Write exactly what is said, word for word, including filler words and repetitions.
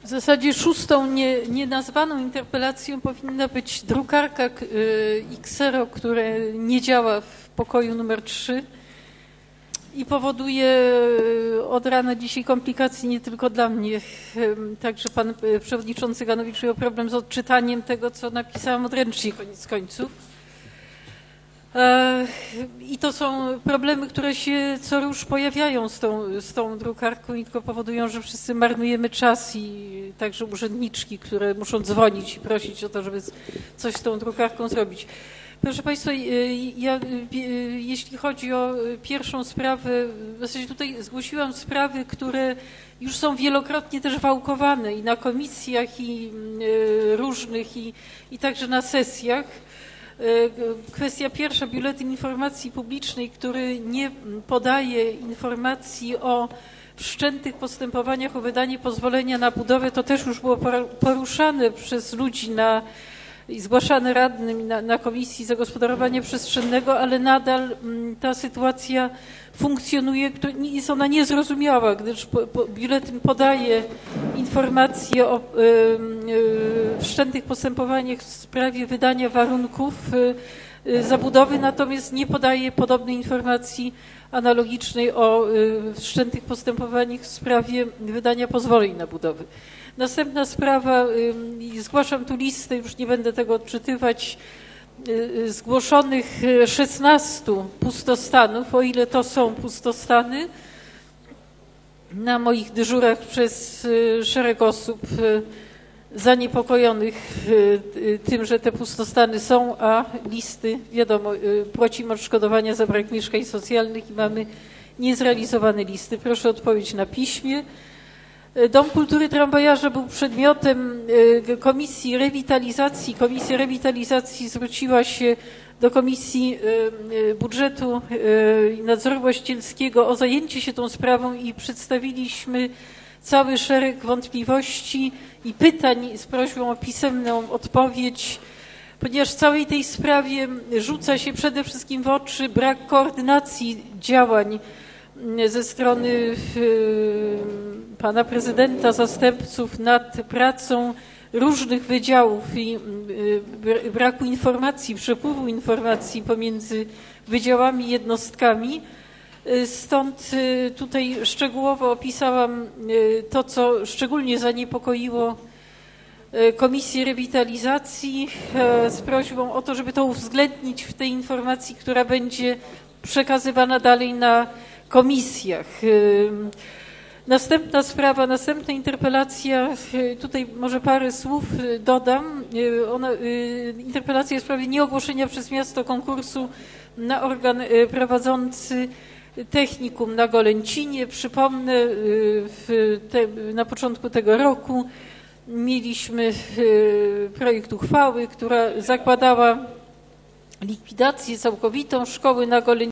W zasadzie szóstą nie, nienazwaną interpelacją powinna być drukarka Xero, które nie działa w pokoju numer trzy i powoduje od rana dzisiaj komplikacje nie tylko dla mnie. Także pan przewodniczący Ganowicz miał problem z odczytaniem tego, co napisałam odręcznie koniec końców. I to są problemy, które się co rusz pojawiają z tą, z tą drukarką i tylko powodują, że wszyscy marnujemy czas i także urzędniczki, które muszą dzwonić i prosić o to, żeby coś z tą drukarką zrobić. Proszę Państwa, ja, jeśli chodzi o pierwszą sprawę, w zasadzie tutaj zgłosiłam sprawy, które już są wielokrotnie też wałkowane i na komisjach i różnych i, i także na sesjach. Kwestia pierwsza, biuletyn informacji publicznej, który nie podaje informacji o wszczętych postępowaniach o wydanie pozwolenia na budowę, to też już było poruszane przez ludzi na, i zgłaszane radnym na, na Komisji Zagospodarowania Przestrzennego, ale nadal ta sytuacja funkcjonuje, jest ona niezrozumiała, gdyż po, po, biuletyn podaje informacje o y, y, wszczętych postępowaniach w sprawie wydania warunków y, y, zabudowy, natomiast nie podaje podobnej informacji analogicznej o y, wszczętych postępowaniach w sprawie wydania pozwoleń na budowę. Następna sprawa, y, zgłaszam tu listę, już nie będę tego odczytywać, zgłoszonych szesnastu pustostanów, o ile to są pustostany, na moich dyżurach przez szereg osób zaniepokojonych tym, że te pustostany są, a listy, wiadomo, płacimy odszkodowania za brak mieszkań socjalnych i mamy niezrealizowane listy. Proszę o odpowiedź na piśmie. Dom Kultury Tramwajarza był przedmiotem Komisji Rewitalizacji. Komisja Rewitalizacji zwróciła się do Komisji Budżetu i Nadzoru Właścicielskiego o zajęcie się tą sprawą i przedstawiliśmy cały szereg wątpliwości i pytań z prośbą o pisemną odpowiedź, ponieważ w całej tej sprawie rzuca się przede wszystkim w oczy brak koordynacji działań ze strony pana prezydenta, zastępców nad pracą różnych wydziałów i braku informacji, przepływu informacji pomiędzy wydziałami i jednostkami. Stąd tutaj szczegółowo opisałam to, co szczególnie zaniepokoiło Komisję Rewitalizacji z prośbą o to, żeby to uwzględnić w tej informacji, która będzie przekazywana dalej na komisjach. Następna sprawa, następna interpelacja, tutaj może parę słów dodam. Ona, interpelacja w sprawie nieogłoszenia przez miasto konkursu na organ prowadzący technikum na Golęcinie. Przypomnę, w te, na początku tego roku mieliśmy projekt uchwały, która zakładała likwidację całkowitą szkoły na Golęcinie.